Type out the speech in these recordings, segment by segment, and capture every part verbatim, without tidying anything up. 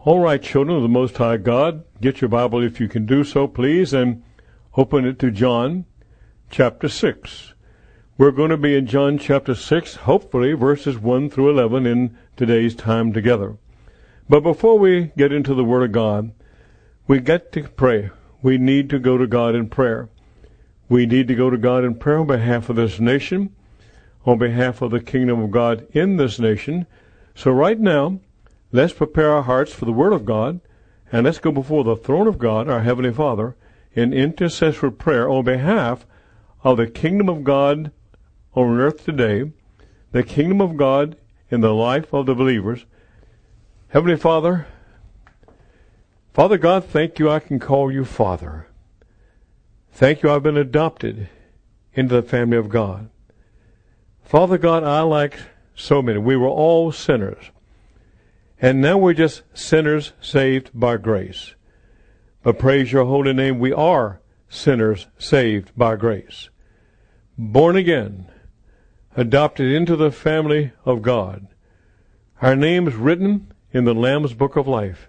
All right, children of the Most High God, get your Bible if you can do so, please, and open it to John chapter six. We're going to be in John chapter six, hopefully verses one through eleven in today's time together. But before we get into the Word of God, we get to pray. We need to go to God in prayer. We need to go to God in prayer on behalf of this nation, on behalf of the kingdom of God in this nation. So right now, let's prepare our hearts for the Word of God, and let's go before the throne of God, our Heavenly Father, in intercessory prayer on behalf of the kingdom of God on earth today, the kingdom of God in the life of the believers. Heavenly Father, Father God, thank you I can call you Father. Thank you I've been adopted into the family of God. Father God, I, like so many, we were all sinners. And now we're just sinners saved by grace. But praise your holy name, we are sinners saved by grace. Born again, adopted into the family of God. Our names written in the Lamb's Book of Life.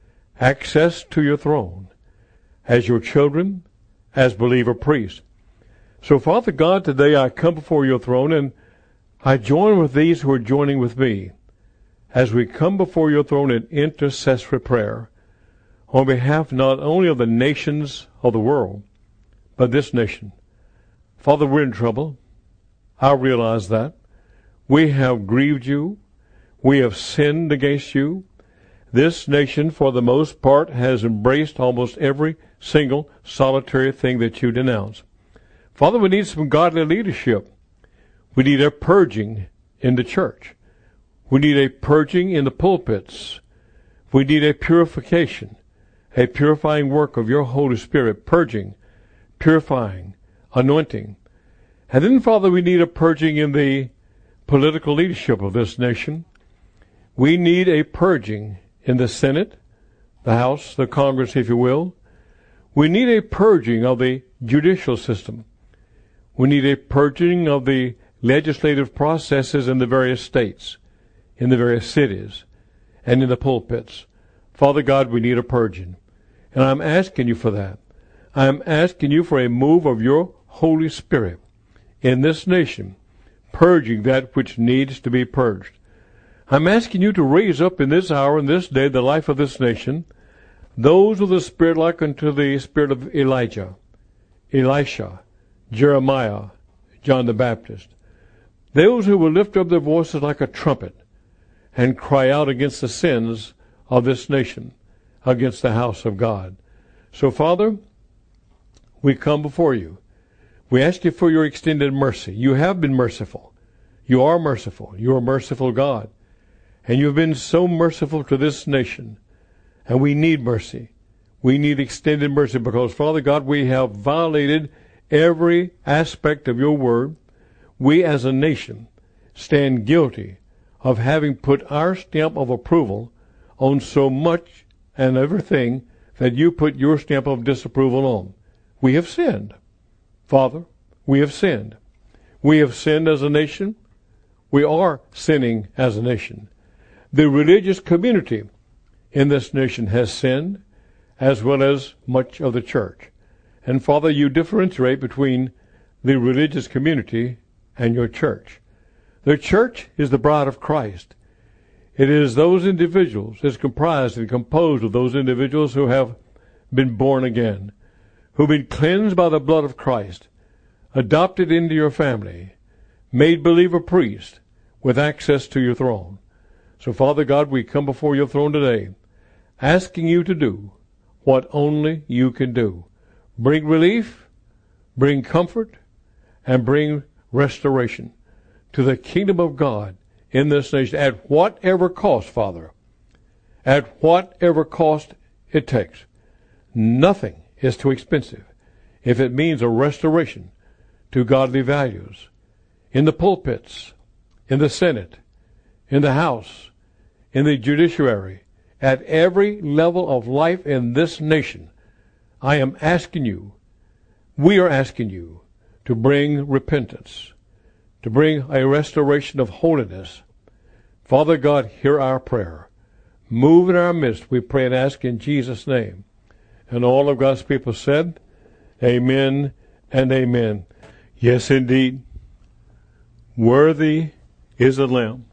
Access to your throne as your children, as believer priests. So Father God, today I come before your throne and I join with these who are joining with me as we come before your throne in intercessory prayer on behalf not only of the nations of the world, but this nation. Father, we're in trouble. I realize that. We have grieved you. We have sinned against you. This nation, for the most part, has embraced almost every single solitary thing that you denounce. Father, we need some godly leadership. We need a purging in the church. We need a purging in the pulpits. We need a purification, a purifying work of your Holy Spirit, purging, purifying, anointing. And then, Father, we need a purging in the political leadership of this nation. We need a purging in the Senate, the House, the Congress, if you will. We need a purging of the judicial system. We need a purging of the legislative processes in the various states, in the various cities, and in the pulpits. Father God, we need a purging. And I'm asking you for that. I'm asking you for a move of your Holy Spirit in this nation, purging that which needs to be purged. I'm asking you to raise up in this hour and this day the life of this nation, those with a spirit like unto the spirit of Elijah, Elisha, Jeremiah, John the Baptist. Those who will lift up their voices like a trumpet and cry out against the sins of this nation, against the house of God. So, Father, we come before you. We ask you for your extended mercy. You have been merciful. You are merciful. You are a merciful God. And you have been so merciful to this nation. And we need mercy. We need extended mercy because, Father God, we have violated every aspect of your word. We as a nation stand guilty of having put our stamp of approval on so much and everything that you put your stamp of disapproval on. We have sinned. Father, we have sinned. We have sinned as a nation. We are sinning as a nation. The religious community in this nation has sinned, as well as much of the church. And Father, you differentiate between the religious community and your church. The church is the bride of Christ. It is those individuals, it's comprised and composed of those individuals who have been born again, who've been cleansed by the blood of Christ, adopted into your family, made believer priest with access to your throne. So, Father God, we come before your throne today, asking you to do what only you can do. Bring relief, bring comfort, and bring restoration to the kingdom of God in this nation at whatever cost, Father, at whatever cost it takes. Nothing is too expensive if it means a restoration to godly values in the pulpits, in the Senate, in the House, in the judiciary, at every level of life in this nation. I am asking you, we are asking you to bring repentance, to bring a restoration of holiness. Father God, hear our prayer. Move in our midst, we pray and ask in Jesus' name. And all of God's people said, amen and amen. Yes, indeed. Worthy is the Lamb.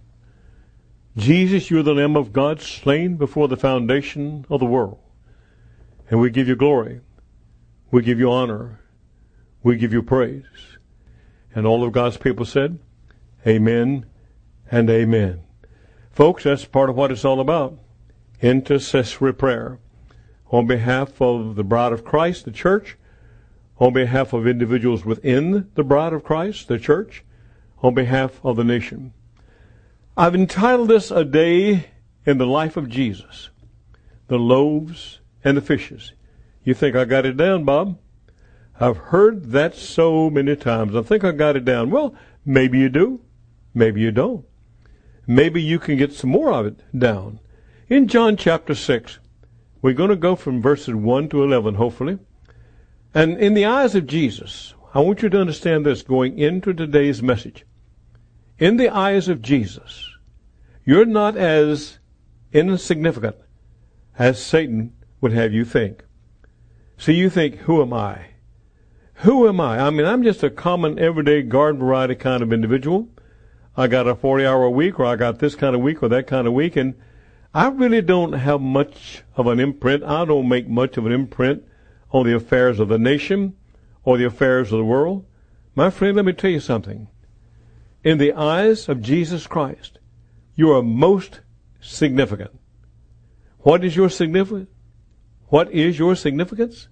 Jesus, you're the Lamb of God, slain before the foundation of the world. And we give you glory. We give you honor. We give you praise. And all of God's people said, amen and amen. Folks, that's part of what it's all about. Intercessory prayer. On behalf of the bride of Christ, the church. On behalf of individuals within the bride of Christ, the church. On behalf of the nation. I've entitled this A Day in the Life of Jesus. The loaves and the fishes. You think I got it down, Bob? I've heard that so many times. I think I got it down. Well, maybe you do. Maybe you don't. Maybe you can get some more of it down. In John chapter six, we're going to go from verses one to eleven, hopefully. And in the eyes of Jesus, I want you to understand this going into today's message. In the eyes of Jesus, you're not as insignificant as Satan would have you think. See, you think, who am I? Who am I? I mean, I'm just a common, everyday, garden variety kind of individual. I got a forty-hour week, or I got this kind of week, or that kind of week, and I really don't have much of an imprint. I don't make much of an imprint on the affairs of the nation or the affairs of the world. My friend, let me tell you something. In the eyes of Jesus Christ, you are most significant. What is your significance? What is your significance?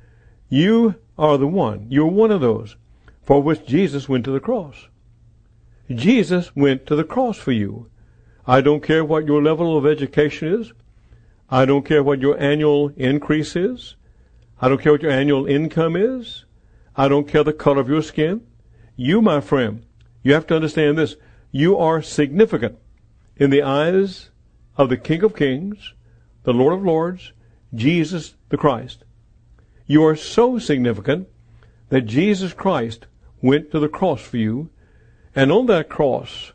You are the one. You're one of those for which Jesus went to the cross. Jesus went to the cross for you. I don't care what your level of education is. I don't care what your annual increase is. I don't care what your annual income is. I don't care the color of your skin. You, my friend, you have to understand this. You are significant in the eyes of the King of Kings, the Lord of Lords, Jesus the Christ. You are so significant that Jesus Christ went to the cross for you. And on that cross,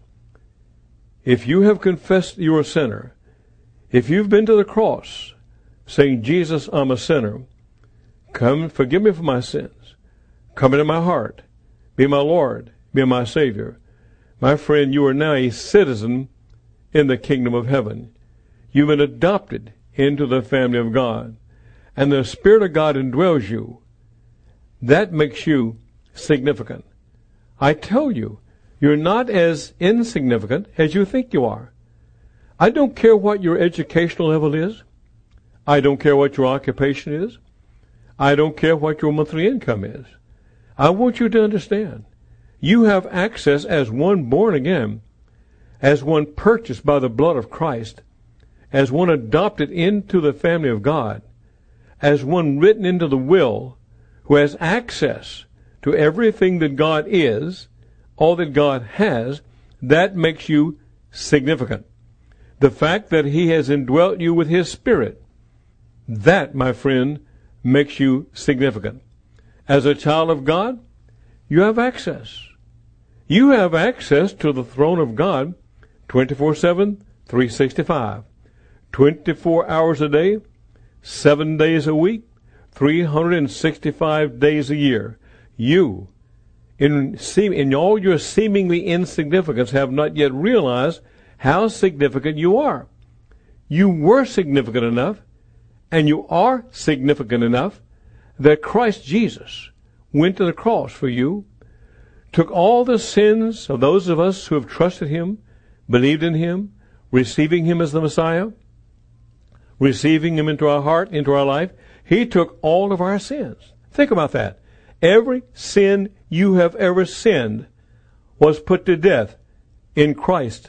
if you have confessed you're a sinner, if you've been to the cross saying, Jesus, I'm a sinner, come, forgive me for my sins, come into my heart, be my Lord, be my Savior, my friend, you are now a citizen in the kingdom of heaven. You've been adopted into the family of God, and the Spirit of God indwells you. That makes you significant. I tell you, you're not as insignificant as you think you are. I don't care what your educational level is. I don't care what your occupation is. I don't care what your monthly income is. I want you to understand, you have access as one born again, as one purchased by the blood of Christ, as one adopted into the family of God, as one written into the will, who has access to everything that God is, all that God has. That makes you significant. The fact that He has indwelt you with His Spirit, that, my friend, makes you significant. As a child of God, you have access. You have access to the throne of God twenty-four seven, three sixty-five. twenty-four hours a day, seven days a week, three hundred sixty-five days a year. You, in, seem, in all your seemingly insignificance, have not yet realized how significant you are. You were significant enough, and you are significant enough, that Christ Jesus went to the cross for you, took all the sins of those of us who have trusted Him, believed in Him, receiving Him as the Messiah, receiving Him into our heart, into our life. He took all of our sins. Think about that. Every sin you have ever sinned was put to death in Christ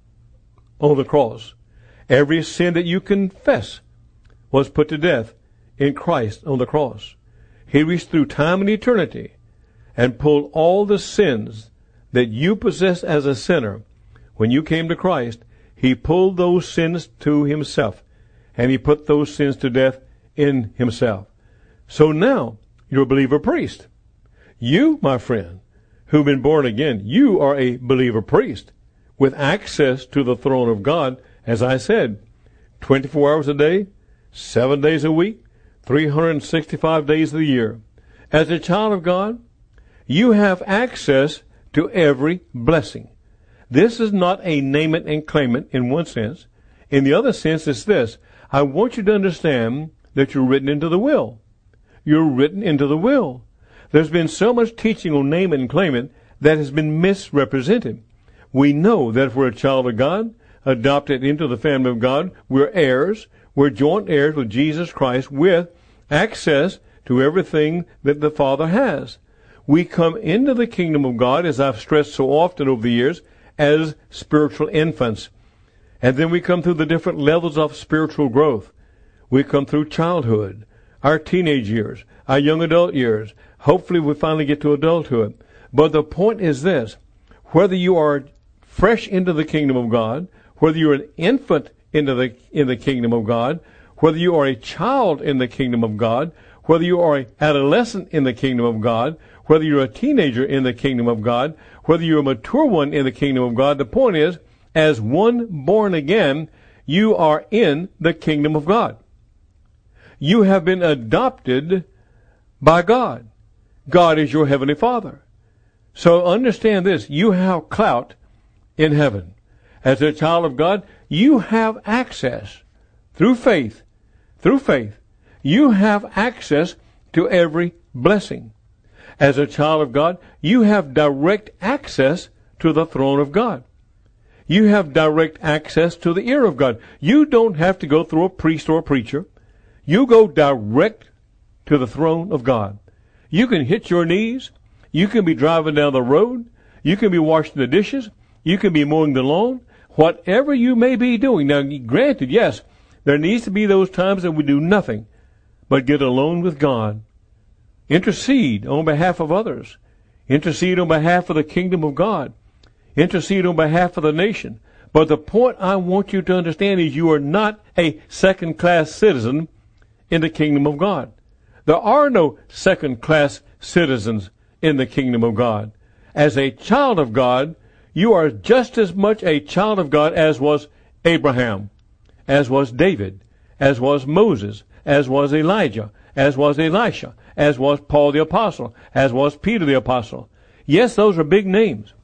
on the cross. Every sin that you confess was put to death in Christ on the cross. He reached through time and eternity and pulled all the sins that you possessed as a sinner. When you came to Christ, He pulled those sins to Himself, and He put those sins to death in Himself. So now, you're a believer priest. You, my friend, who've been born again, you are a believer priest with access to the throne of God, as I said, twenty-four hours a day, seven days a week, three hundred sixty-five days of the year. As a child of God, you have access to every blessing. This is not a name it and claim it in one sense. In the other sense, it's this. I want you to understand that you're written into the will. You're written into the will. There's been so much teaching on name it and claim it that has been misrepresented. We know that if we're a child of God, adopted into the family of God, we're heirs. We're joint heirs with Jesus Christ with access to everything that the Father has. We come into the kingdom of God, as I've stressed so often over the years, as spiritual infants. And then we come through the different levels of spiritual growth. We come through childhood, our teenage years, our young adult years. Hopefully we finally get to adulthood. But the point is this. Whether you are fresh into the kingdom of God, whether you're an infant into the, in the kingdom of God, whether you are a child in the kingdom of God, whether you are an adolescent in the kingdom of God, whether you're a teenager in the kingdom of God, whether you're a mature one in the kingdom of God, the point is, as one born again, you are in the kingdom of God. You have been adopted by God. God is your heavenly Father. So understand this, you have clout in heaven. As a child of God, you have access through faith, through faith. You have access to every blessing. As a child of God, you have direct access to the throne of God. You have direct access to the ear of God. You don't have to go through a priest or a preacher. You go direct to the throne of God. You can hit your knees. You can be driving down the road. You can be washing the dishes. You can be mowing the lawn. Whatever you may be doing. Now, granted, yes, there needs to be those times that we do nothing but get alone with God. Intercede on behalf of others. Intercede on behalf of the kingdom of God. Intercede on behalf of the nation. But the point I want you to understand is you are not a second-class citizen in the kingdom of God. There are no second-class citizens in the kingdom of God. As a child of God, you are just as much a child of God as was Abraham, as was David, as was Moses, as was Elijah, as was Elisha, as was Paul the Apostle, as was Peter the Apostle. Yes, those are big names.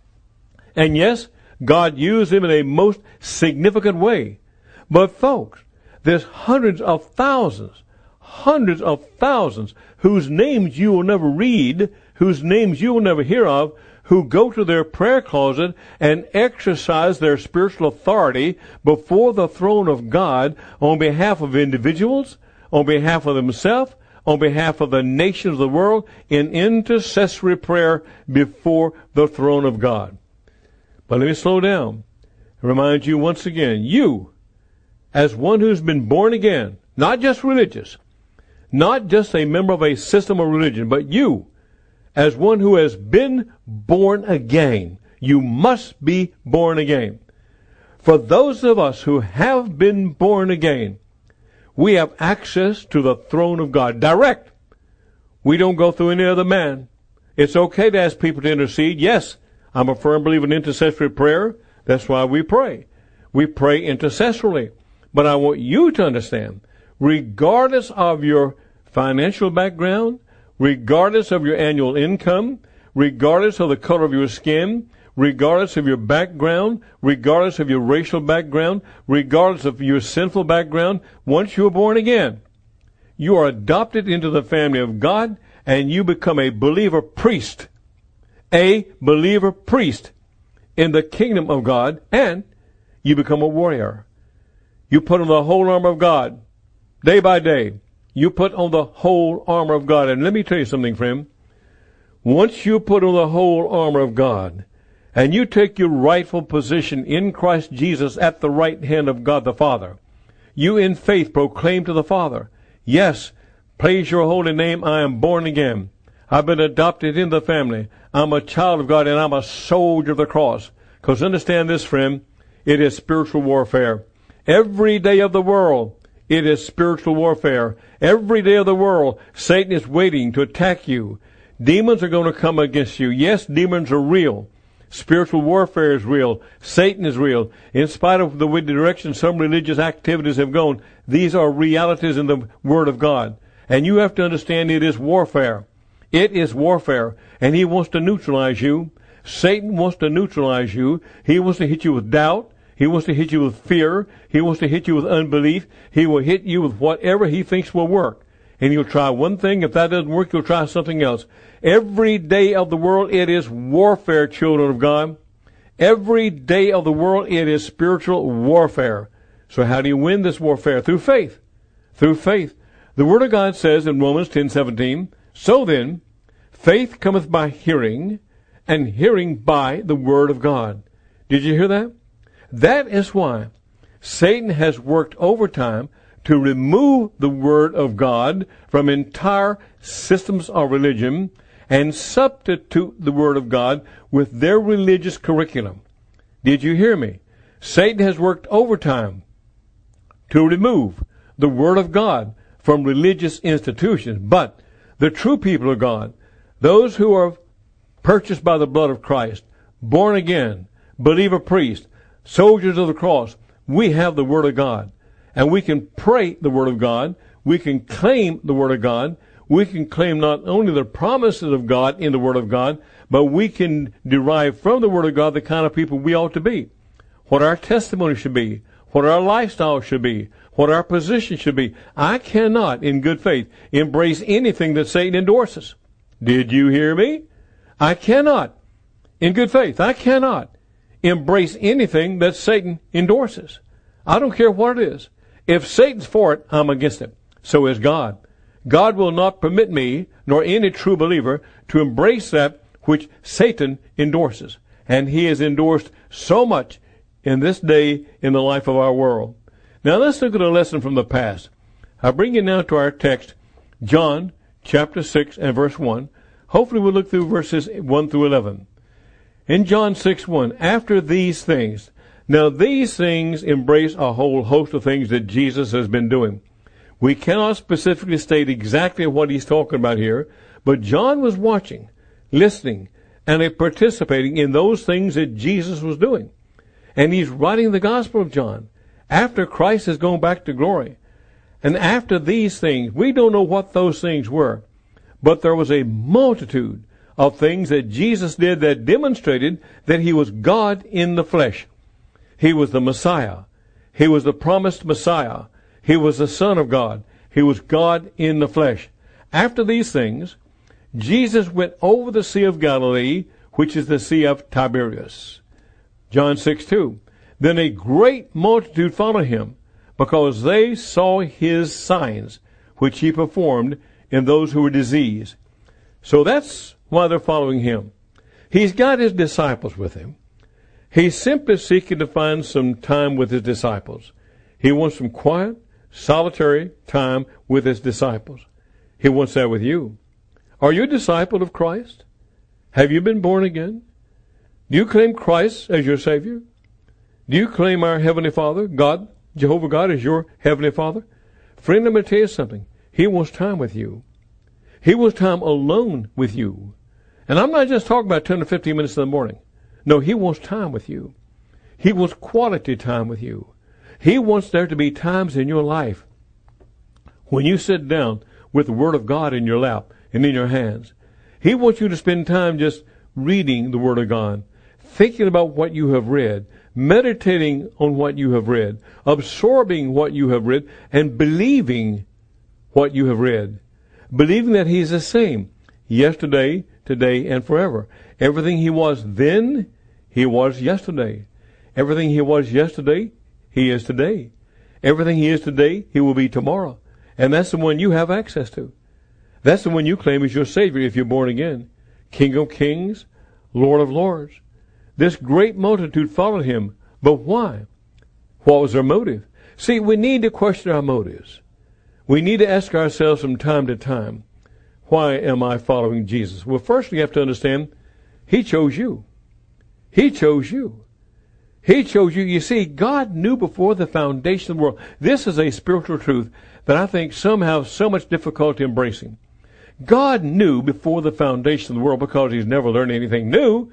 And yes, God used them in a most significant way. But folks, there's hundreds of thousands, hundreds of thousands whose names you will never read, whose names you will never hear of, who go to their prayer closet and exercise their spiritual authority before the throne of God on behalf of individuals, on behalf of themselves, on behalf of the nations of the world, in intercessory prayer before the throne of God. But let me slow down and remind you once again, you, as one who's been born again, not just religious, not just a member of a system of religion, but you, as one who has been born again, you must be born again. For those of us who have been born again, we have access to the throne of God, direct. We don't go through any other man. It's okay to ask people to intercede. Yes, I'm a firm believer in intercessory prayer. That's why we pray. We pray intercessorily. But I want you to understand, regardless of your financial background, regardless of your annual income, regardless of the color of your skin, regardless of your background, regardless of your racial background, regardless of your sinful background, once you are born again, you are adopted into the family of God and you become a believer priest. A believer priest in the kingdom of God, and you become a warrior. You put on the whole armor of God day by day. You put on the whole armor of God. And let me tell you something, friend. Once you put on the whole armor of God, and you take your rightful position in Christ Jesus at the right hand of God the Father, you in faith proclaim to the Father, yes, praise your holy name, I am born again. I've been adopted in the family. I'm a child of God, and I'm a soldier of the cross. Because understand this, friend, it is spiritual warfare. Every day of the world, it is spiritual warfare. Every day of the world, Satan is waiting to attack you. Demons are going to come against you. Yes, demons are real. Spiritual warfare is real. Satan is real. In spite of the direction some religious activities have gone, these are realities in the Word of God. And you have to understand it is warfare. It is warfare. And he wants to neutralize you. Satan wants to neutralize you. He wants to hit you with doubt. He wants to hit you with fear. He wants to hit you with unbelief. He will hit you with whatever he thinks will work. And he'll try one thing. If that doesn't work, he'll try something else. Every day of the world, it is warfare, children of God. Every day of the world, it is spiritual warfare. So how do you win this warfare? Through faith. Through faith. The Word of God says in Romans ten seventeen, so then, faith cometh by hearing, and hearing by the Word of God. Did you hear that? That is why Satan has worked overtime to remove the Word of God from entire systems of religion and substitute the Word of God with their religious curriculum. Did you hear me? Satan has worked overtime to remove the Word of God from religious institutions. But the true people of God, those who are purchased by the blood of Christ, born again, believer priest, soldiers of the cross, we have the Word of God. And we can pray the Word of God. We can claim the Word of God. We can claim not only the promises of God in the Word of God, but we can derive from the Word of God the kind of people we ought to be. What our testimony should be. What our lifestyle should be. What our position should be. I cannot, in good faith, embrace anything that Satan endorses. Did you hear me? I cannot, in good faith, I cannot embrace anything that Satan endorses. I don't care what it is. If Satan's for it, I'm against it. So is God. God will not permit me, nor any true believer, to embrace that which Satan endorses. And he has endorsed so much in this day in the life of our world. Now let's look at a lesson from the past. I bring you now to our text, John chapter six and verse one. Hopefully we'll look through verses one through eleven. In John six one, after these things, now these things embrace a whole host of things that Jesus has been doing. We cannot specifically state exactly what he's talking about here, but John was watching, listening, and participating in those things that Jesus was doing. And he's writing the Gospel of John after Christ has gone back to glory. And after these things, we don't know what those things were, but there was a multitude of things that Jesus did that demonstrated that he was God in the flesh. He was the Messiah. He was the promised Messiah. He was the Son of God. He was God in the flesh. After these things, Jesus went over the Sea of Galilee, which is the Sea of Tiberias. John six two. Then a great multitude followed him, because they saw his signs, which he performed in those who were diseased. So that's why they're following him. He's got his disciples with him. He's simply seeking to find some time with his disciples. He wants some quiet, solitary time with his disciples. He wants that with you. Are you a disciple of Christ? Have you been born again? Do you claim Christ as your Savior? Do you claim our Heavenly Father, God, Jehovah God, as your Heavenly Father? Friend, let me tell you something. He wants time with you. He wants time alone with you. And I'm not just talking about ten or fifteen minutes in the morning. No, he wants time with you. He wants quality time with you. He wants there to be times in your life when you sit down with the Word of God in your lap and in your hands. He wants you to spend time just reading the Word of God, thinking about what you have read, meditating on what you have read, absorbing what you have read, and believing what you have read. Believing that He's the same yesterday, today, and forever. Everything He was then, He was yesterday. Everything He was yesterday, He is today. Everything He is today, He will be tomorrow. And that's the one you have access to. That's the one you claim as your Savior if you're born again. King of kings, Lord of lords. This great multitude followed Him. But why? What was their motive? See, we need to question our motives. We need to ask ourselves from time to time, why am I following Jesus? Well, first we have to understand, He chose you. He chose you. He chose you. You see, God knew before the foundation of the world. This is a spiritual truth that I think some have so much difficulty embracing. God knew before the foundation of the world, because He's never learned anything new.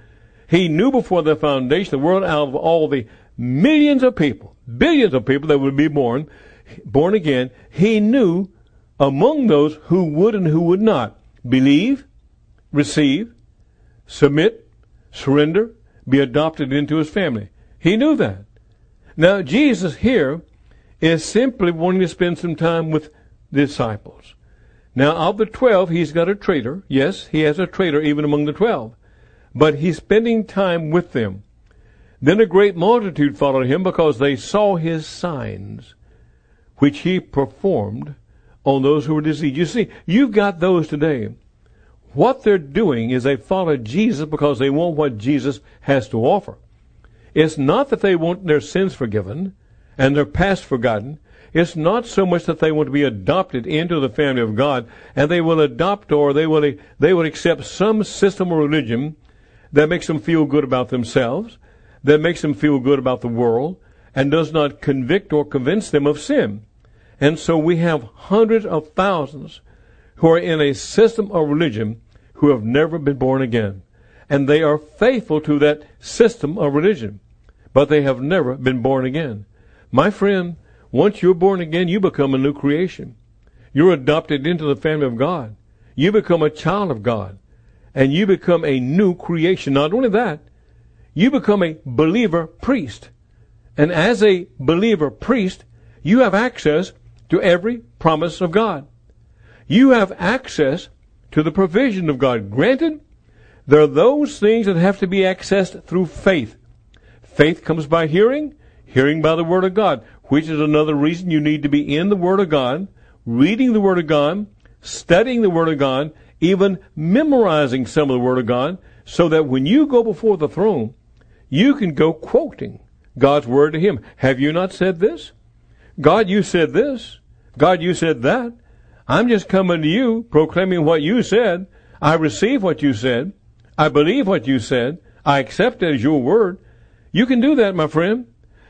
He knew before the foundation of the world, out of all the millions of people, billions of people that would be born, born again, he knew among those who would and who would not believe, receive, submit, surrender, be adopted into his family. He knew that. Now, Jesus here is simply wanting to spend some time with disciples. Now, of the twelve, he's got a traitor. Yes, he has a traitor even among the twelve. But he's spending time with them. Then a great multitude followed him because they saw his signs, which he performed on those who were diseased. You see, you've got those today. What they're doing is they follow Jesus because they want what Jesus has to offer. It's not that they want their sins forgiven and their past forgotten. It's not so much that they want to be adopted into the family of God, and they will adopt or they will they will accept some system or religion that makes them feel good about themselves, that makes them feel good about the world, and does not convict or convince them of sin. And so we have hundreds of thousands who are in a system of religion who have never been born again. And they are faithful to that system of religion, but they have never been born again. My friend, once you're born again, you become a new creation. You're adopted into the family of God. You become a child of God. And you become a new creation. Not only that, you become a believer priest. And as a believer priest, you have access to every promise of God. You have access to the provision of God. Granted, there are those things that have to be accessed through faith. Faith comes by hearing, hearing by the Word of God, which is another reason you need to be in the Word of God, reading the Word of God, studying the Word of God, even memorizing some of the Word of God, so that when you go before the throne, you can go quoting God's Word to Him. Have you not said this? God, you said this. God, you said that. I'm just coming to you, proclaiming what you said. I receive what you said. I believe what you said. I accept it as your word. You can do that, my friend.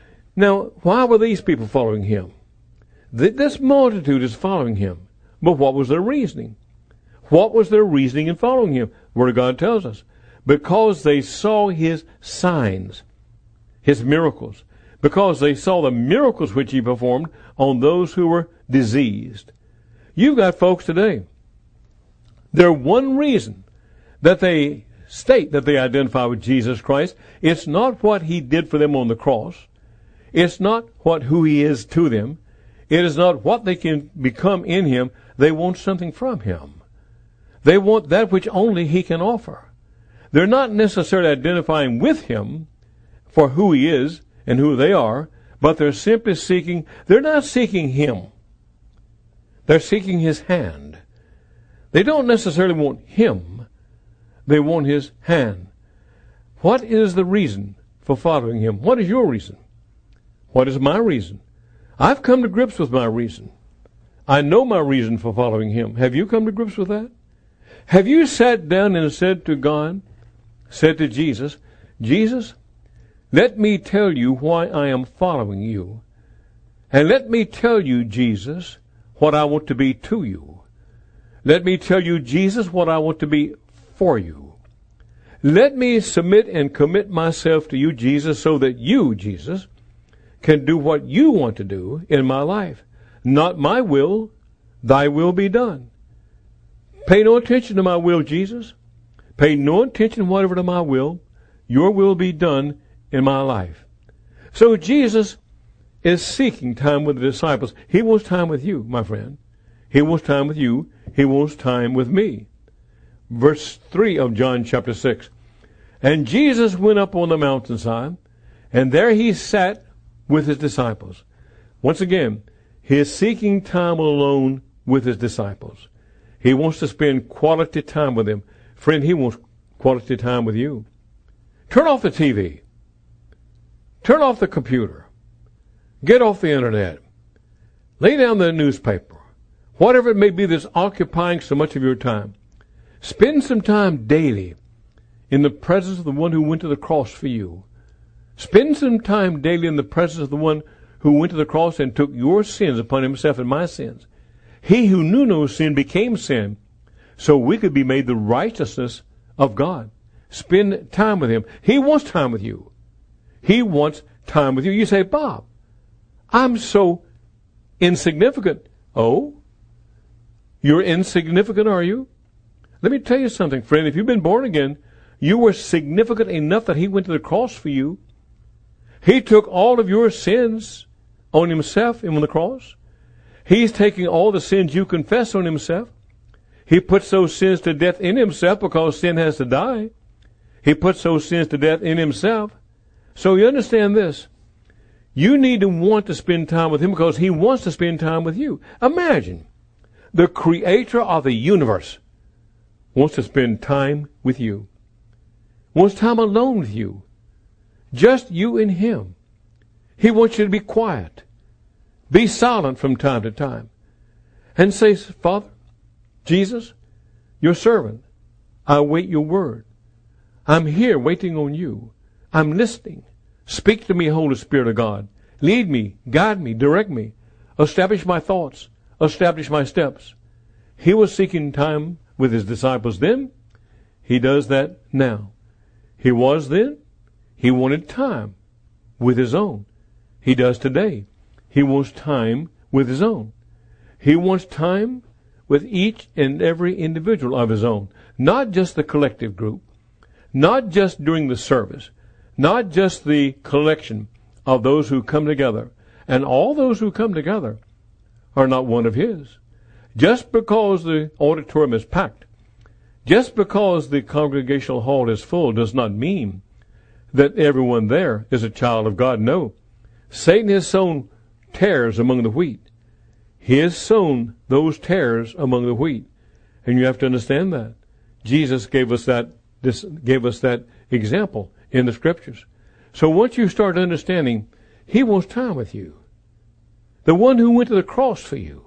Now, why were these people following him? This multitude is following him. But what was their reasoning? What was their reasoning in following him? The Word of God tells us. Because they saw his signs, his miracles. Because they saw the miracles which he performed on those who were diseased. You've got folks today. Their one reason that they state that they identify with Jesus Christ, it's not what he did for them on the cross. It's not what who he is to them. It is not what they can become in him. They want something from him. They want that which only he can offer. They're not necessarily identifying with him for who he is and who they are, but they're simply seeking, they're not seeking him. They're seeking his hand. They don't necessarily want him. They want his hand. What is the reason for following him? What is your reason? What is my reason? I've come to grips with my reason. I know my reason for following him. Have you come to grips with that? Have you sat down and said to God, said to Jesus, Jesus, let me tell you why I am following you. And let me tell you, Jesus, what I want to be to you. Let me tell you, Jesus, what I want to be for you. Let me submit and commit myself to you, Jesus, so that you, Jesus, can do what you want to do in my life. Not my will, thy will be done. Pay no attention to my will, Jesus. Pay no attention whatever to my will. Your will be done in my life. So Jesus is seeking time with the disciples. He wants time with you, my friend. He wants time with you. He wants time with me. Verse three of John chapter six. And Jesus went up on the mountainside, and there he sat with his disciples. Once again, he is seeking time alone with his disciples. He wants to spend quality time with them. Friend, he wants quality time with you. Turn off the T V. Turn off the computer. Get off the internet. Lay down the newspaper. Whatever it may be that's occupying so much of your time. Spend some time daily in the presence of the one who went to the cross for you. Spend some time daily in the presence of the one who went to the cross and took your sins upon himself and my sins. He who knew no sin became sin, so we could be made the righteousness of God. spend time with him. He wants time with you. He wants time with you. You say, Bob, I'm so insignificant. Oh, you're insignificant, are you? Let me tell you something, friend. If you've been born again, you were significant enough that he went to the cross for you. He took all of your sins on himself on the cross. He's taking all the sins you confess on himself. He puts those sins to death in himself because sin has to die. He puts those sins to death in himself. So you understand this. You need to want to spend time with him because he wants to spend time with you. Imagine the creator of the universe wants to spend time with you. Wants time alone with you. Just you and him. He wants you to be quiet. Be silent from time to time. And say, Father, Jesus, your servant, I await your word. I'm here waiting on you. I'm listening. Speak to me, Holy Spirit of God. Lead me, guide me, direct me. Establish my thoughts. Establish my steps. He was seeking time with his disciples then. He does that now. He was then. He wanted time with his own. He does today. He wants time with his own. He wants time with each and every individual of his own. Not just the collective group. Not just during the service. Not just the collection of those who come together. And all those who come together are not one of his. Just because the auditorium is packed, just because the congregational hall is full does not mean that everyone there is a child of God. No. Satan has sown tares among the wheat. He has sown those tares among the wheat. And you have to understand that. Jesus gave us that, this, gave us that example in the scriptures. So once you start understanding, he wants time with you. The one who went to the cross for you.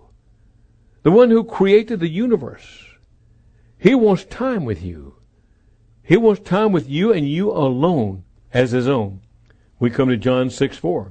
The one who created the universe. He wants time with you. He wants time with you and you alone as his own. We come to John six four.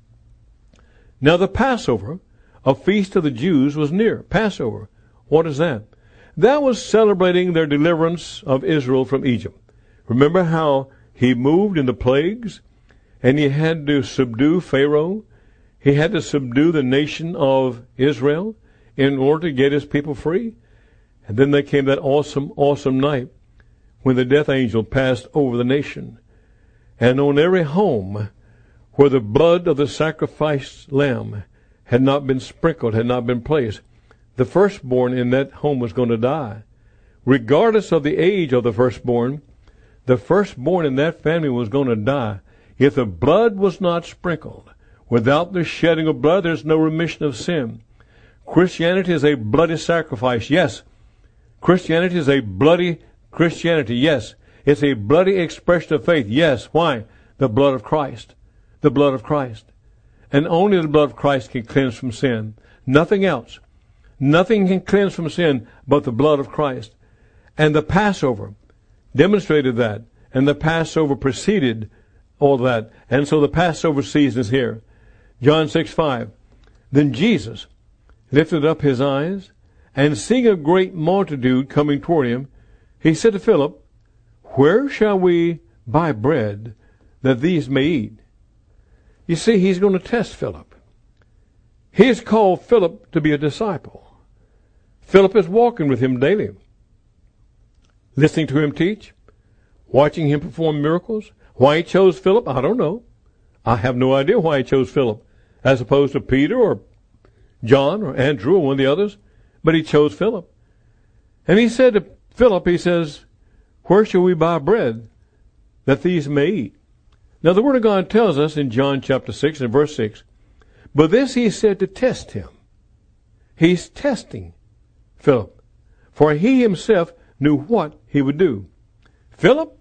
Now the Passover, a feast of the Jews, was near. Passover. What is that? That was celebrating their deliverance of Israel from Egypt. Remember how he moved in the plagues and he had to subdue Pharaoh? He had to subdue the nation of Israel in order to get his people free. And then there came that awesome, awesome night when the death angel passed over the nation. And on every home where the blood of the sacrificed lamb had not been sprinkled, had not been placed, the firstborn in that home was going to die. Regardless of the age of the firstborn, the firstborn in that family was going to die. If the blood was not sprinkled, without the shedding of blood, there's no remission of sin. Christianity is a bloody sacrifice. Yes. Christianity is a bloody Christianity. Yes. It's a bloody expression of faith. Yes. Why? The blood of Christ. The blood of Christ. And only the blood of Christ can cleanse from sin. Nothing else. Nothing can cleanse from sin but the blood of Christ. And the Passover demonstrated that. And the Passover preceded all that. And so the Passover season is here. John six five. Then Jesus lifted up his eyes, and seeing a great multitude coming toward him, he said to Philip, Where shall we buy bread that these may eat? You see, he's going to test Philip. He has called Philip to be a disciple. Philip is walking with him daily, listening to him teach, watching him perform miracles. Why he chose Philip, I don't know. I have no idea why he chose Philip, as opposed to Peter or John or Andrew or one of the others. But he chose Philip. And he said to Philip, he says, Where shall we buy bread that these may eat? Now the Word of God tells us in John chapter six and verse six, But this he said to test him. He's testing Philip, for he himself knew what he would do. Philip,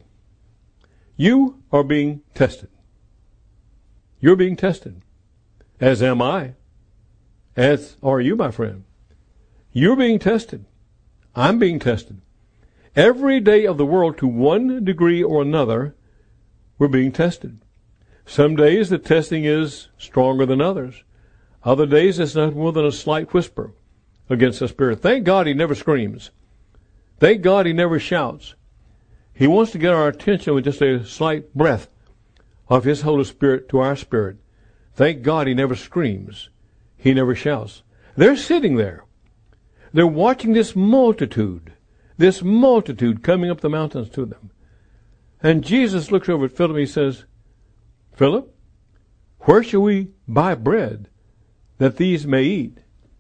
you are being tested. You're being tested, as am I, as are you, my friend. You're being tested. I'm being tested. Every day of the world, to one degree or another, we're being tested. Some days the testing is stronger than others. Other days it's not more than a slight whisper against the Spirit. Thank God he never screams. Thank God he never shouts. He wants to get our attention with just a slight breath of His Holy Spirit to our spirit. Thank God He never screams. He never shouts. They're sitting there. They're watching this multitude, this multitude coming up the mountains to them. And Jesus looks over at Philip and He says, Philip, where shall we buy bread that these may eat?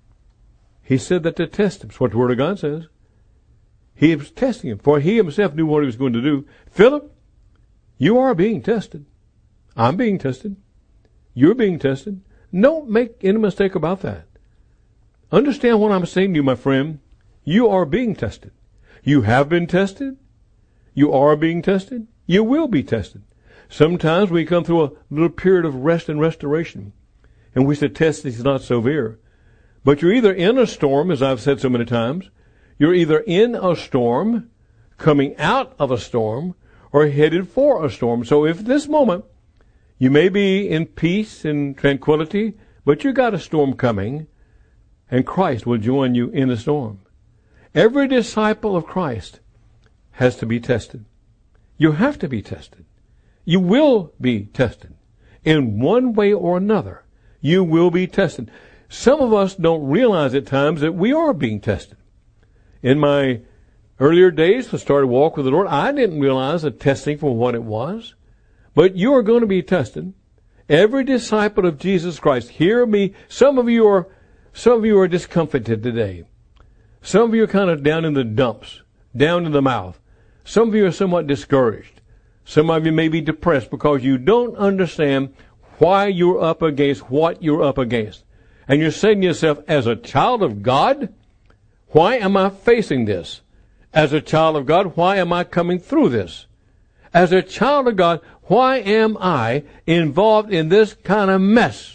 He said that to test him. That's what the Word of God says. He was testing him, for He Himself knew what He was going to do. Philip, you are being tested. I'm being tested. You're being tested. Don't make any mistake about that. Understand what I'm saying to you, my friend. You are being tested. You have been tested. You are being tested. You will be tested. Sometimes we come through a little period of rest and restoration in which the test is not severe. But you're either in a storm, as I've said so many times, you're either in a storm, coming out of a storm, or headed for a storm. So if this moment you may be in peace and tranquility, but you got a storm coming, and Christ will join you in the storm. Every disciple of Christ has to be tested. You have to be tested. You will be tested. In one way or another, you will be tested. Some of us don't realize at times that we are being tested. In my earlier days, when I started walking with the Lord, I didn't realize the testing for what it was. But you are going to be tested. Every disciple of Jesus Christ, hear me. Some of you are, some of you are discomfited today. Some of you are kind of down in the dumps, down in the mouth. Some of you are somewhat discouraged. Some of you may be depressed because you don't understand why you're up against what you're up against. And you're saying to yourself, as a child of God, why am I facing this? As a child of God, why am I coming through this? As a child of God, why am I involved in this kind of mess?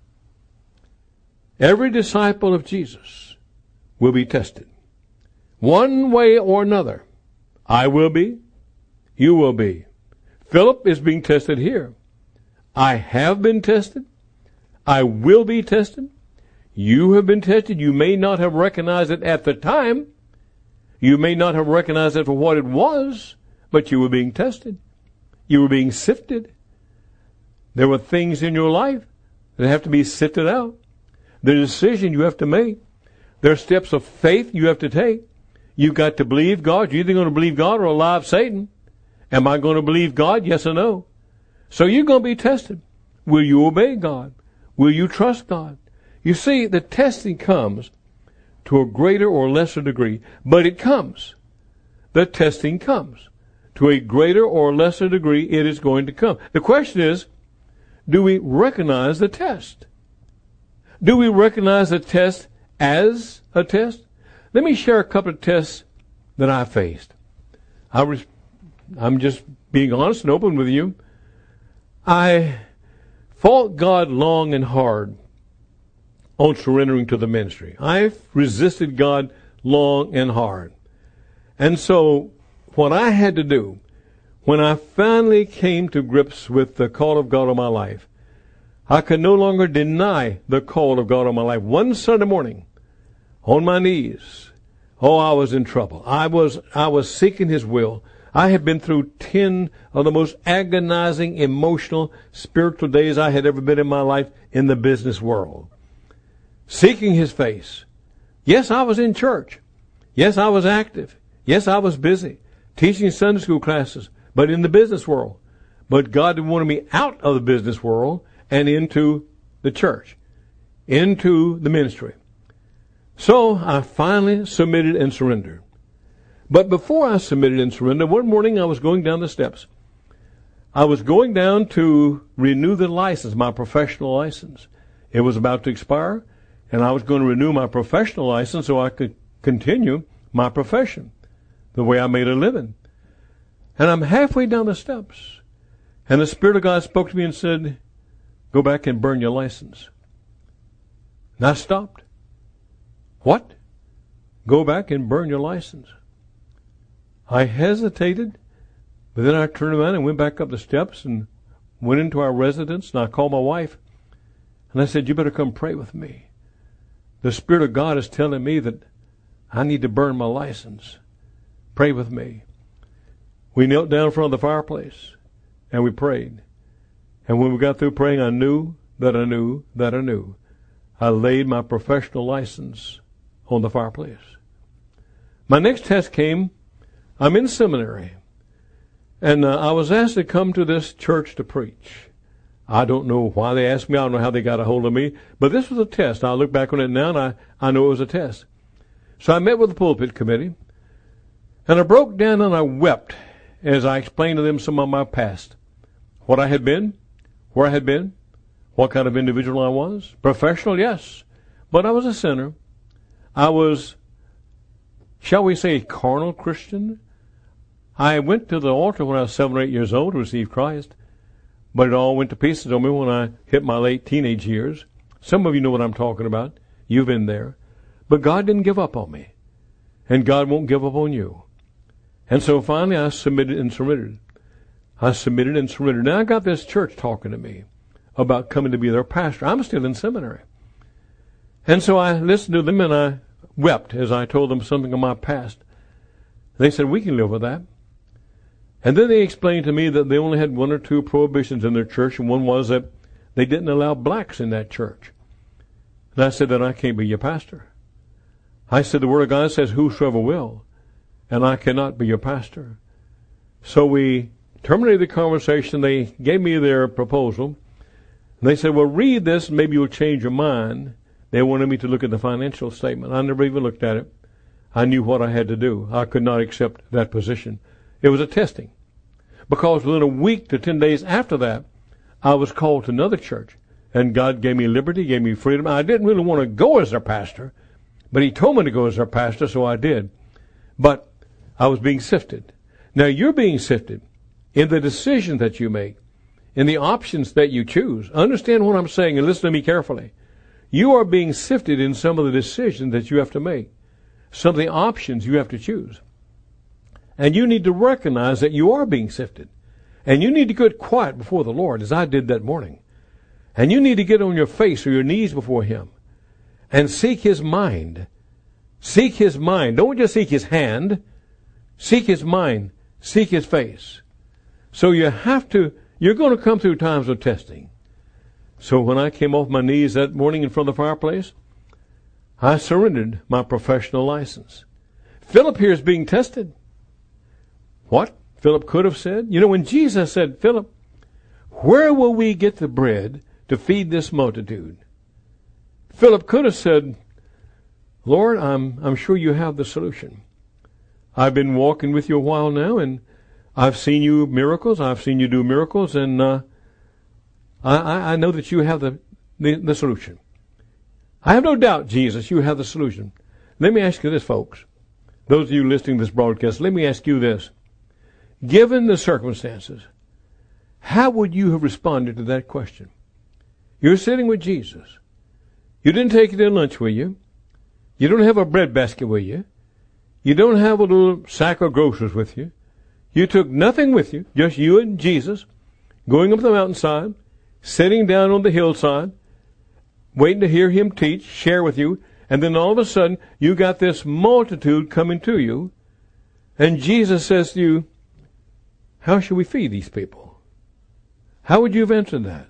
Every disciple of Jesus will be tested. One way or another. I will be. You will be. Philip is being tested here. I have been tested. I will be tested. You have been tested. You may not have recognized it at the time. You may not have recognized it for what it was, but you were being tested. You were being sifted. There were things in your life that have to be sifted out. The decision you have to make. There are steps of faith you have to take. You've got to believe God. You're either going to believe God or lie of Satan. Am I going to believe God? Yes or no? So you're going to be tested. Will you obey God? Will you trust God? You see, the testing comes to a greater or lesser degree, but it comes. The testing comes. To a greater or lesser degree, it is going to come. The question is, do we recognize the test? Do we recognize the test as a test? Let me share a couple of tests that I faced. I was, I'm just being honest and open with you. I fought God long and hard on surrendering to the ministry. I've resisted God long and hard. And so what I had to do when I finally came to grips with the call of God on my life, I could no longer deny the call of God on my life. One Sunday morning, on my knees, oh, I was in trouble. I was, I was seeking His will. I had been through ten of the most agonizing, emotional, spiritual days I had ever been in my life in the business world. Seeking His face. Yes, I was in church. Yes, I was active. Yes, I was busy teaching Sunday school classes, but in the business world. But God wanted me out of the business world and into the church, into the ministry. So I finally submitted and surrendered. But before I submitted and surrendered, one morning I was going down the steps. I was going down to renew the license, my professional license. It was about to expire, and I was going to renew my professional license so I could continue my profession, the way I made a living. And I'm halfway down the steps, and the Spirit of God spoke to me and said, go back and burn your license. And I stopped. What? Go back and burn your license. I hesitated, but then I turned around and went back up the steps and went into our residence, and I called my wife, and I said, you better come pray with me. The Spirit of God is telling me that I need to burn my license. Pray with me. We knelt down in front of the fireplace and we prayed. And when we got through praying, I knew that I knew that I knew. I laid my professional license on the fireplace. My next test came. I'm in seminary. And uh, I was asked to come to this church to preach. I don't know why they asked me. I don't know how they got a hold of me. But this was a test. I look back on it now, and I, I know it was a test. So I met with the pulpit committee. And I broke down and I wept as I explained to them some of my past. What I had been, where I had been, what kind of individual I was. Professional, yes. But I was a sinner. I was, shall we say, a carnal Christian. I went to the altar when I was seven or eight years old to receive Christ. But it all went to pieces on me when I hit my late teenage years. Some of you know what I'm talking about. You've been there. But God didn't give up on me. And God won't give up on you. And so finally I submitted and surrendered. I submitted and surrendered. Now I got this church talking to me about coming to be their pastor. I'm still in seminary. And so I listened to them and I wept as I told them something of my past. They said, we can live with that. And then they explained to me that they only had one or two prohibitions in their church, and one was that they didn't allow blacks in that church. And I said, then I can't be your pastor. I said, the Word of God says, whosoever will, and I cannot be your pastor. So we terminated the conversation. They gave me their proposal. And they said, well, read this and maybe you'll change your mind. They wanted me to look at the financial statement. I never even looked at it. I knew what I had to do. I could not accept that position. It was a testing. Because within a week to ten days after that, I was called to another church. And God gave me liberty, gave me freedom. I didn't really want to go as their pastor, but He told me to go as their pastor, so I did. But I was being sifted. Now you're being sifted in the decisions that you make, in the options that you choose. Understand what I'm saying and listen to me carefully. You are being sifted in some of the decisions that you have to make, some of the options you have to choose. And you need to recognize that you are being sifted. And you need to get quiet before the Lord, as I did that morning. And you need to get on your face or your knees before Him and seek His mind. Seek His mind. Don't just seek His hand. Seek His mind. Seek His face. So you have to, you're going to come through times of testing. So when I came off my knees that morning in front of the fireplace, I surrendered my professional license. Philip here is being tested. What Philip could have said? You know, when Jesus said, Philip, where will we get the bread to feed this multitude? Philip could have said, Lord, I'm, I'm sure you have the solution. I've been walking with you a while now, and I've seen you miracles. I've seen you do miracles, and uh, I, I know that you have the, the, the solution. I have no doubt, Jesus, you have the solution. Let me ask you this, folks. Those of you listening to this broadcast, let me ask you this. Given the circumstances, how would you have responded to that question? You're sitting with Jesus. You didn't take it in lunch with you. You don't have a bread basket with you. You don't have a little sack of groceries with you. You took nothing with you, just you and Jesus, going up the mountainside, sitting down on the hillside, waiting to hear Him teach, share with you, and then all of a sudden you got this multitude coming to you, and Jesus says to you, how should we feed these people? How would you have answered that?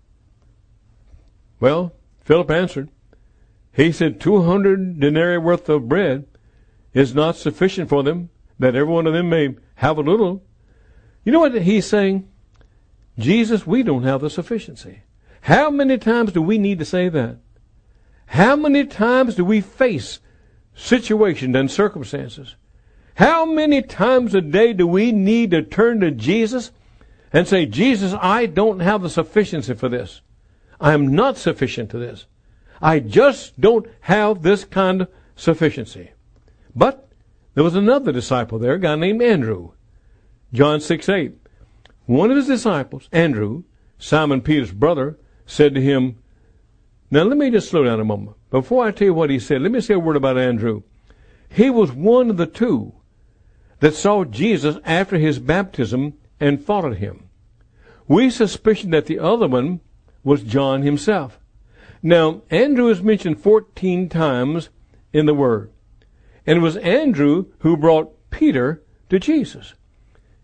Well, Philip answered. He said, two hundred denarii worth of bread is not sufficient for them, that every one of them may have a little. You know what he's saying? Jesus, we don't have the sufficiency. How many times do we need to say that? How many times do we face situations and circumstances? How many times a day do we need to turn to Jesus and say, Jesus, I don't have the sufficiency for this. I am not sufficient to this. I just don't have this kind of sufficiency. But there was another disciple there, a guy named Andrew. John six eight. One of his disciples, Andrew, Simon Peter's brother, said to him, now let me just slow down a moment. Before I tell you what he said, let me say a word about Andrew. He was one of the two that saw Jesus after his baptism and followed him. We suspicion that the other one was John himself. Now, Andrew is mentioned fourteen times in the Word. And it was Andrew who brought Peter to Jesus.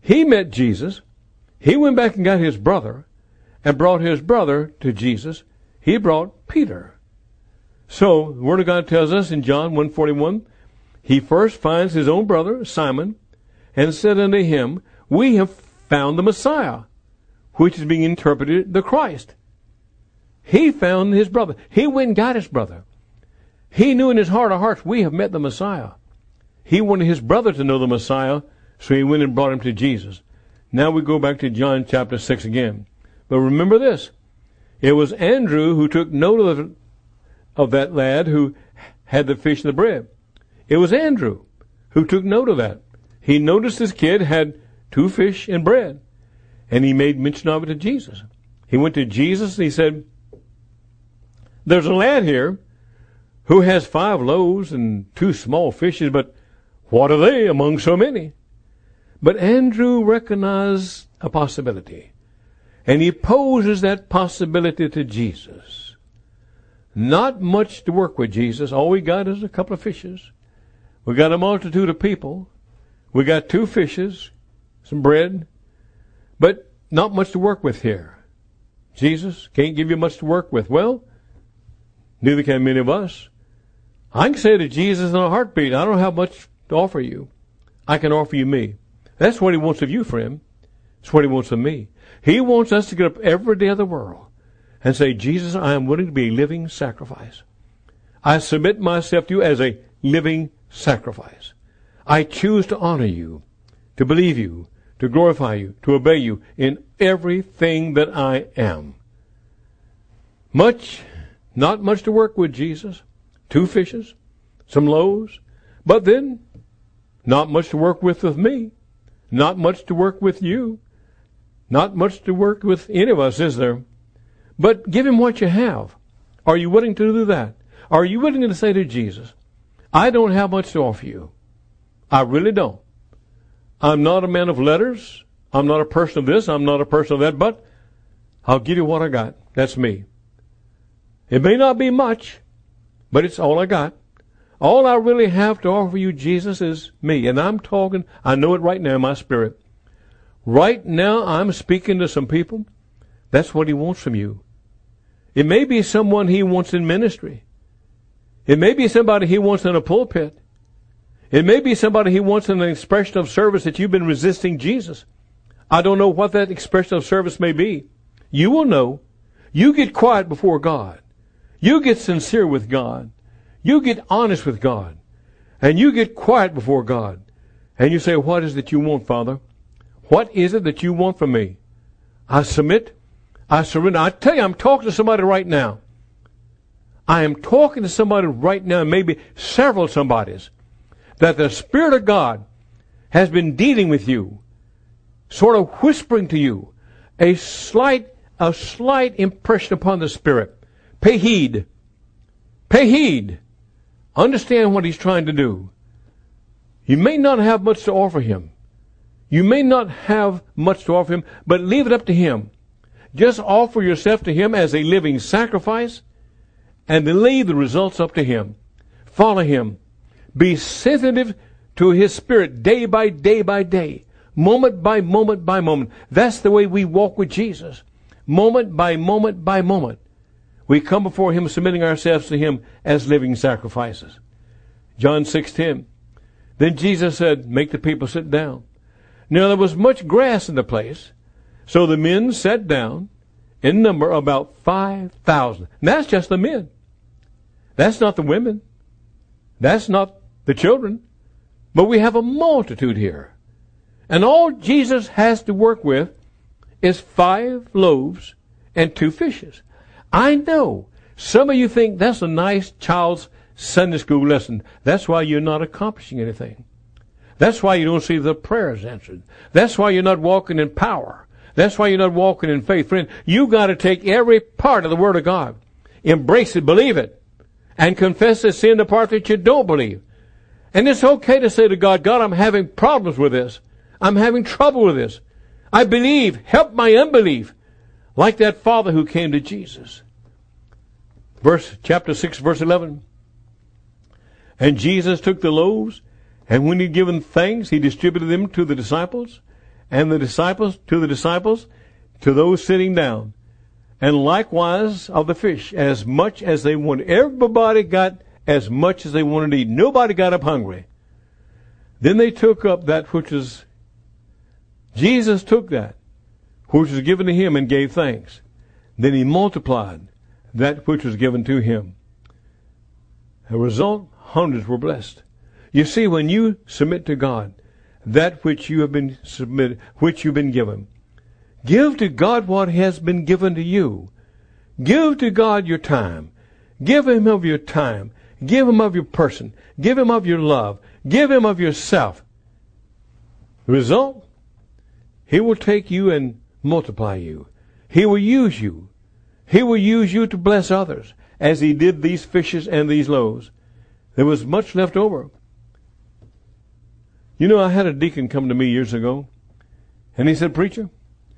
He met Jesus. He went back and got his brother and brought his brother to Jesus. He brought Peter. So the Word of God tells us in John one forty-one, he first finds his own brother, Simon, and said unto him, we have found the Messiah, which is being interpreted the Christ. He found his brother. He went and got his brother. He knew in his heart of hearts, we have met the Messiah. He wanted his brother to know the Messiah, so he went and brought him to Jesus. Now we go back to John chapter six again. But remember this. It was Andrew who took note of, of that lad who had the fish and the bread. It was Andrew who took note of that. He noticed this kid had two fish and bread, and he made mention of it to Jesus. He went to Jesus and he said, there's a lad here who has five loaves and two small fishes, but what are they among so many? But Andrew recognized a possibility, and he poses that possibility to Jesus. Not much to work with, Jesus. All we got is a couple of fishes. We got a multitude of people. We got two fishes, some bread, but not much to work with here. Jesus, can't give you much to work with. Well, neither can many of us. I can say to Jesus in a heartbeat, I don't have much to offer you. I can offer you me. That's what he wants of you, friend. That's what he wants of me. He wants us to get up every day of the world and say, Jesus, I am willing to be a living sacrifice. I submit myself to you as a living sacrifice. I choose to honor you, to believe you, to glorify you, to obey you in everything that I am. Much, not much to work with, Jesus. Two fishes, some loaves, but then not much to work with with me. Not much to work with you. Not much to work with any of us, is there? But give him what you have. Are you willing to do that? Are you willing to say to Jesus, I don't have much to offer you. I really don't. I'm not a man of letters. I'm not a person of this. I'm not a person of that. But I'll give you what I got. That's me. It may not be much, but it's all I got. All I really have to offer you, Jesus, is me. And I'm talking, I know it right now in my spirit. Right now, I'm speaking to some people. That's what he wants from you. It may be someone he wants in ministry. It may be somebody he wants in a pulpit. It may be somebody he wants in an expression of service that you've been resisting Jesus. I don't know what that expression of service may be. You will know. You get quiet before God. You get sincere with God. You get honest with God. And you get quiet before God. And you say, what is it that you want, Father? What is it that you want from me? I submit. I surrender. I tell you, I'm talking to somebody right now. I am talking to somebody right now, maybe several somebodies, that the Spirit of God has been dealing with you, sort of whispering to you, a slight, a slight impression upon the Spirit. Pay heed. Pay heed. Understand what he's trying to do. You may not have much to offer him. You may not have much to offer him, but leave it up to him. Just offer yourself to him as a living sacrifice and leave the results up to him. Follow him. Be sensitive to his Spirit day by day by day, moment by moment by moment. That's the way we walk with Jesus. Moment by moment by moment. We come before him submitting ourselves to him as living sacrifices. John six ten. Then Jesus said, make the people sit down. Now there was much grass in the place, so the men sat down, in number about five thousand. And that's just the men. That's not the women. That's not the children. But we have a multitude here. And all Jesus has to work with is five loaves and two fishes. I know some of you think that's a nice child's Sunday school lesson. That's why you're not accomplishing anything. That's why you don't see the prayers answered. That's why you're not walking in power. That's why you're not walking in faith. Friend, you got to take every part of the Word of God. Embrace it, believe it, and confess the sin, the part that you don't believe. And it's okay to say to God, God, I'm having problems with this. I'm having trouble with this. I believe. Help my unbelief. Like that father who came to Jesus. Verse, chapter six, verse eleven. And Jesus took the loaves, and when he'd given thanks, he distributed them to the disciples, and the disciples, to the disciples, to those sitting down. And likewise of the fish, as much as they wanted. Everybody got as much as they wanted to eat. Nobody got up hungry. Then they took up that which was, Jesus took that, which was given to him, and gave thanks. Then he multiplied that which was given to him. As a result, hundreds were blessed. You see, when you submit to God that which you have been submitted, which you've been given, give to God what has been given to you. Give to God your time. Give him of your time. Give him of your person. Give him of your love. Give him of yourself. The result, he will take you and multiply you. He will use you. He will use you to bless others, as he did these fishes and these loaves. There was much left over. You know, I had a deacon come to me years ago, and he said, "Preacher,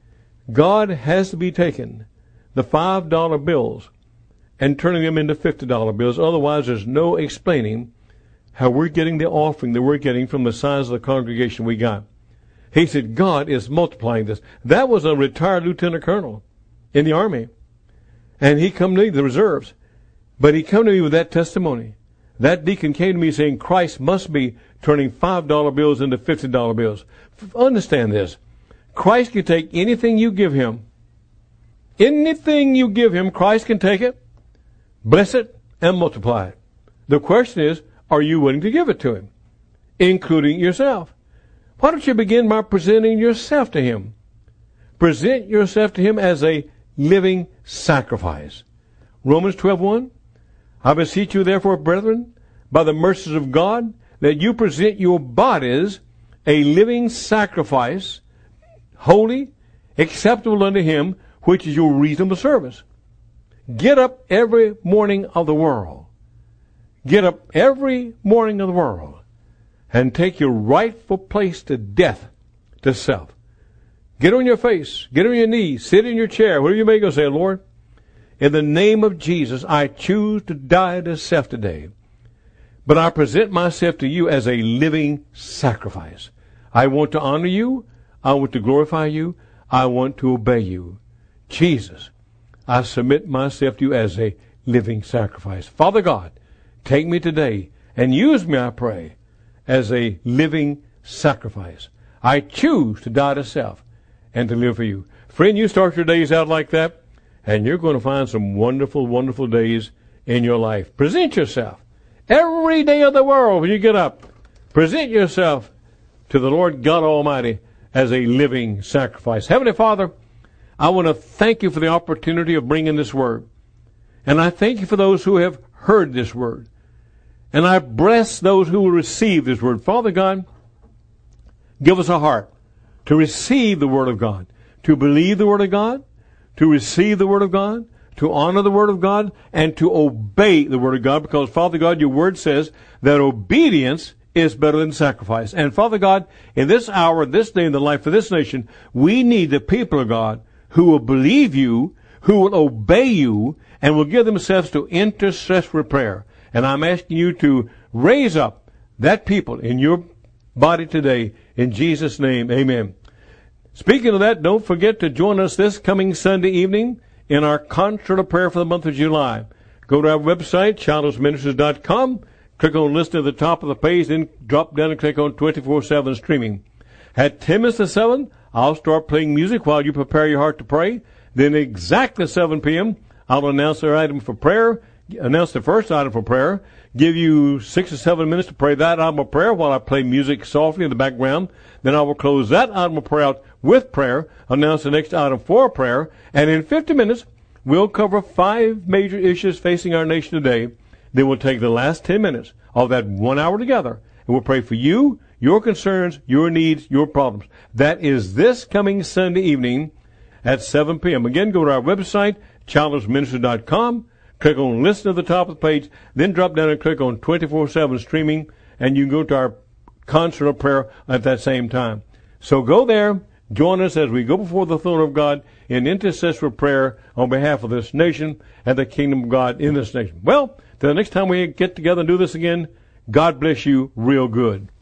God has to be taking the five dollar bills and turning them into fifty dollar bills. Otherwise, there's no explaining how we're getting the offering that we're getting from the size of the congregation we got." He said, God is multiplying this. That was a retired lieutenant colonel in the Army. And he come to me, the reserves. But he come to me with that testimony. That deacon came to me saying, Christ must be turning five dollar bills into fifty dollar bills. Understand this. Christ can take anything you give him. Anything you give him, Christ can take it, bless it, and multiply it. The question is, are you willing to give it to him, including yourself? Why don't you begin by presenting yourself to him? Present yourself to him as a living sacrifice. Romans twelve one. I beseech you therefore, brethren, by the mercies of God, that you present your bodies a living sacrifice, holy, acceptable unto him, which is your reasonable service. Get up every morning of the world. Get up every morning of the world and take your rightful place to death, to self. Get on your face, get on your knees, sit in your chair, whatever you may go, say, Lord, in the name of Jesus, I choose to die to self today. But I present myself to you as a living sacrifice. I want to honor you. I want to glorify you. I want to obey you. Jesus, I submit myself to you as a living sacrifice. Father God, take me today and use me, I pray, as a living sacrifice. I choose to die to self and to live for you. Friend, you start your days out like that, and you're going to find some wonderful, wonderful days in your life. Present yourself every day of the world when you get up. Present yourself to the Lord God Almighty as a living sacrifice. Heavenly Father, I want to thank you for the opportunity of bringing this word. And I thank you for those who have heard this word. And I bless those who will receive this word. Father God, give us a heart to receive the word of God, to believe the word of God, to receive the word of God, to honor the word of God, and to obey the word of God. Because, Father God, your word says that obedience is better than sacrifice. And, Father God, in this hour, this day, in the life of this nation, we need the people of God who will believe you, who will obey you, and will give themselves to intercessory prayer. And I'm asking you to raise up that people in your body today. In Jesus' name, amen. Speaking of that, don't forget to join us this coming Sunday evening in our concert of prayer for the month of July. Go to our website, childless ministers dot com. Click on listen at the top of the page, then drop down and click on twenty-four seven streaming. At ten minutes to seven, I'll start playing music while you prepare your heart to pray. Then exactly seven p.m., I'll announce our item for prayer, announce the first item for prayer, give you six or seven minutes to pray that item of prayer while I play music softly in the background. Then I will close that item of prayer out with prayer, announce the next item for prayer, and in fifty minutes, we'll cover five major issues facing our nation today. Then we'll take the last ten minutes of that one hour together, and we'll pray for you, your concerns, your needs, your problems. That is this coming Sunday evening at seven p.m. Again, go to our website, childless ministers dot com, click on listen at the top of the page, then drop down and click on twenty-four seven streaming, and you can go to our concert of prayer at that same time. So go there, join us as we go before the throne of God in intercessory prayer on behalf of this nation and the kingdom of God in this nation. Well, till the next time we get together and do this again, God bless you real good.